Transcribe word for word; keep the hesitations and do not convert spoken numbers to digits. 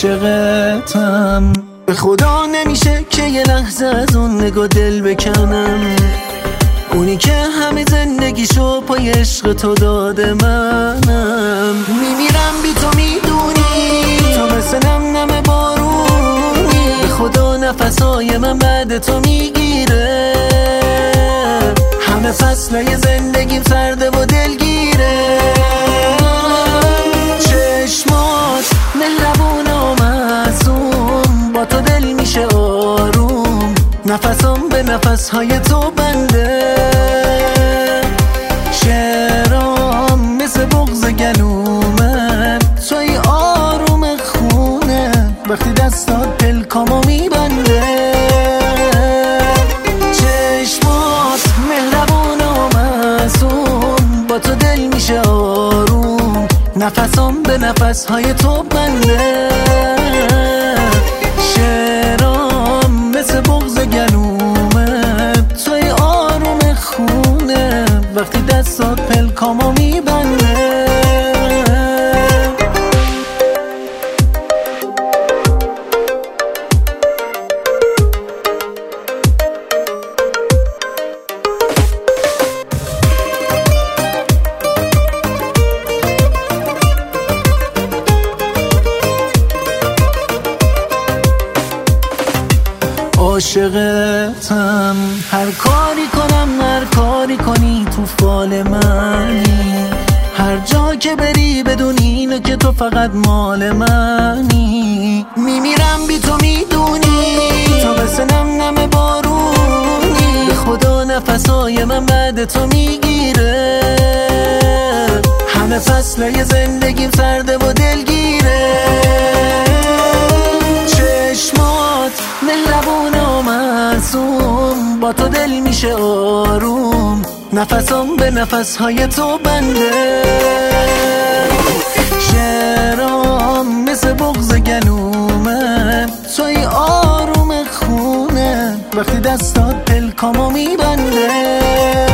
عاشقتم، به خدا نمیشه که یه لحظه از اون نگاه دل بکنم، اونی که همه زندگیشو پای عشق تو داده منم. میمیرم بی تو میدونی، تو مثل نم نم بارونی، به خدا نفسای من بعد تو میگیره، همه فصلای زندگیم سرده و دلگیره. چشمات مهربون و معصوم، با تو دل میشه آروم، نفسم به نفسهای تو بنده. شعرام مثل بغض گلومه، توی آروم خونه، وقتی دستات پلکامو میبنده. چشمات مهربون و معصوم، با تو دل میشه آروم، نفسم به نفسهای تو بنده. شعرام مثل بغض گلومه، توی آروم خونه، وقتی دستات پلکامو میبنده. عاشقتم، هر کاری کنم هر کاری کنی تو فال منی، هر جا که بری بدون اینو که تو فقط مال منی. میمیرم بی تو میدونی، تو مثل نم نم بارونی، به خدا نفسای من بعد تو میگیره، همه فصلای زندگیم سرده و دلگیره. چشمات مهربون و معصوم، با تو دل میشه آروم، نفسم به نفسهای تو بنده. شعرام مثل بغض گلومه، توی آروم خونه، وقتی دستات پلکامو میبنده.